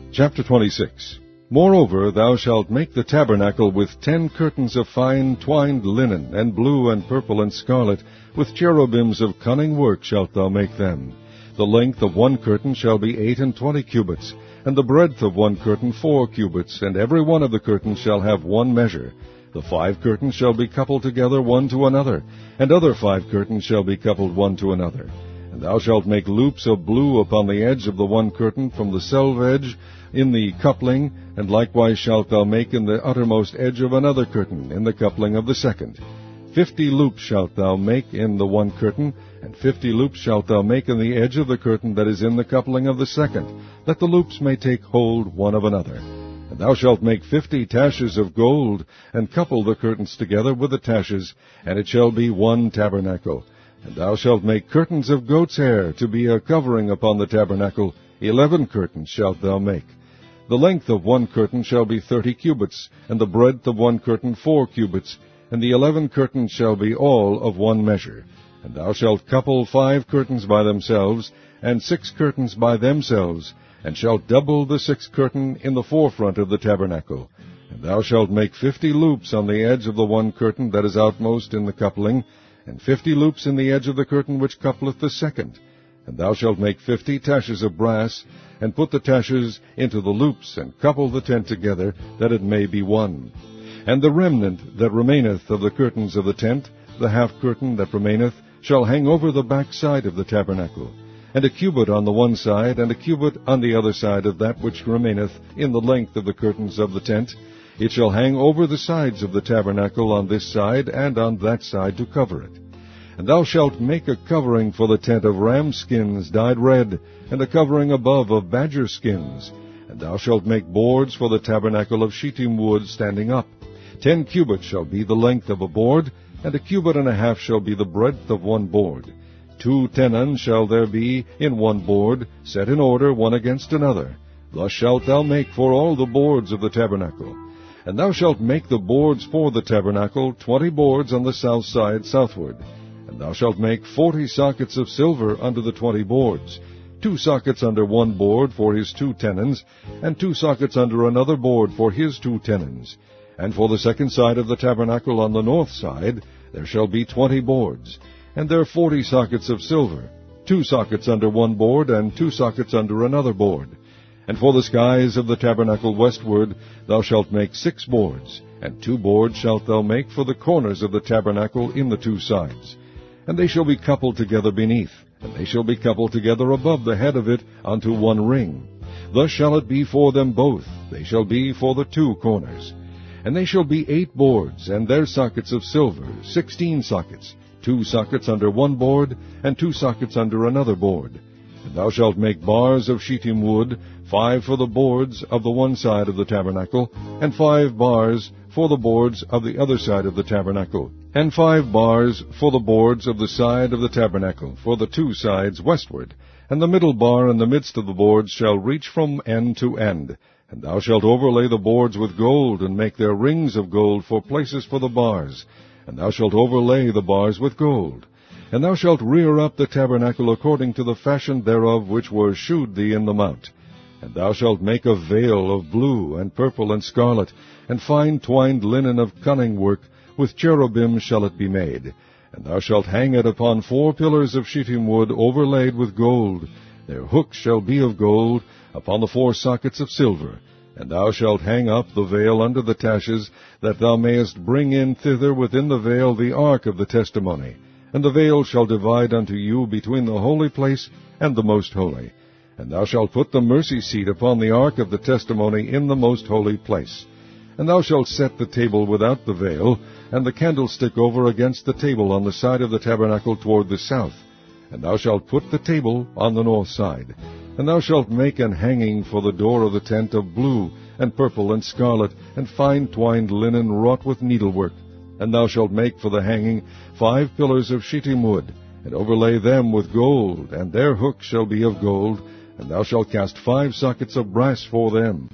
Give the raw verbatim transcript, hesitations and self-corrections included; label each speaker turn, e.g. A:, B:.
A: Chapter twenty-six. Moreover, thou shalt make the tabernacle with ten curtains of fine twined linen, and blue and purple and scarlet, with cherubims of cunning work shalt thou make them. The length of one curtain shall be eight and twenty cubits, and the breadth of one curtain four cubits, and every one of the curtains shall have one measure. The five curtains shall be coupled together one to another, and other five curtains shall be coupled one to another. And thou shalt make loops of blue upon the edge of the one curtain from the selvedge in the coupling, and likewise shalt thou make in the uttermost edge of another curtain in the coupling of the second. Fifty loops shalt thou make in the one curtain, and fifty loops shalt thou make in the edge of the curtain that is in the coupling of the second, that the loops may take hold one of another. And thou shalt make fifty taches of gold, and couple the curtains together with the taches, and it shall be one tabernacle. And thou shalt make curtains of goat's hair to be a covering upon the tabernacle. Eleven curtains shalt thou make. The length of one curtain shall be thirty cubits, and the breadth of one curtain four cubits, and the eleven curtains shall be all of one measure. And thou shalt couple five curtains by themselves, and six curtains by themselves, and shalt double the sixth curtain in the forefront of the tabernacle. And thou shalt make fifty loops on the edge of the one curtain that is outmost in the coupling, and fifty loops in the edge of the curtain which coupleth the second. And thou shalt make fifty taches of brass, and put the taches into the loops, and couple the tent together, that it may be one. And the remnant that remaineth of the curtains of the tent, the half curtain that remaineth, shall hang over the back side of the tabernacle, and a cubit on the one side, and a cubit on the other side of that which remaineth in the length of the curtains of the tent. It shall hang over the sides of the tabernacle on this side and on that side to cover it. And thou shalt make a covering for the tent of ram skins dyed red, and a covering above of badger skins. And thou shalt make boards for the tabernacle of shittim wood standing up. Ten cubits shall be the length of a board, and a cubit and a half shall be the breadth of one board. Two tenons shall there be in one board, set in order one against another. Thus shalt thou make for all the boards of the tabernacle. And thou shalt make the boards for the tabernacle, twenty boards on the south side southward. And thou shalt make forty sockets of silver under the twenty boards, two sockets under one board for his two tenons, and two sockets under another board for his two tenons. And for the second side of the tabernacle on the north side there shall be twenty boards, and there forty sockets of silver, two sockets under one board, and two sockets under another board. And for the skies of the tabernacle westward thou shalt make six boards, and two boards shalt thou make for the corners of the tabernacle in the two sides. And they shall be coupled together beneath, and they shall be coupled together above the head of it unto one ring. Thus shall it be for them both, they shall be for the two corners. And they shall be eight boards, and their sockets of silver, sixteen sockets, two sockets under one board, and two sockets under another board. And thou shalt make bars of shittim wood, five for the boards of the one side of the tabernacle, and five bars for the boards of the other side of the tabernacle, and five bars for the boards of the side of the tabernacle, for the two sides westward. And the middle bar in the midst of the boards shall reach from end to end. And thou shalt overlay the boards with gold, and make their rings of gold for places for the bars. And thou shalt overlay the bars with gold. And thou shalt rear up the tabernacle according to the fashion thereof which was shewed thee in the mount. And thou shalt make a veil of blue, and purple, and scarlet, and fine twined linen of cunning work, with cherubim shall it be made. And thou shalt hang it upon four pillars of shittim wood overlaid with gold. Their hooks shall be of gold, upon the four sockets of silver. And thou shalt hang up the veil under the taches, that thou mayest bring in thither within the veil the ark of the testimony. And the veil shall divide unto you between the holy place and the most holy. And thou shalt put the mercy seat upon the ark of the testimony in the most holy place. And thou shalt set the table without the veil, and the candlestick over against the table on the side of the tabernacle toward the south. And thou shalt put the table on the north side. And thou shalt make an hanging for the door of the tent of blue, and purple, and scarlet, and fine twined linen wrought with needlework. And thou shalt make for the hanging five pillars of shittim wood, and overlay them with gold, and their hooks shall be of gold. And thou shalt cast five sockets of brass for them.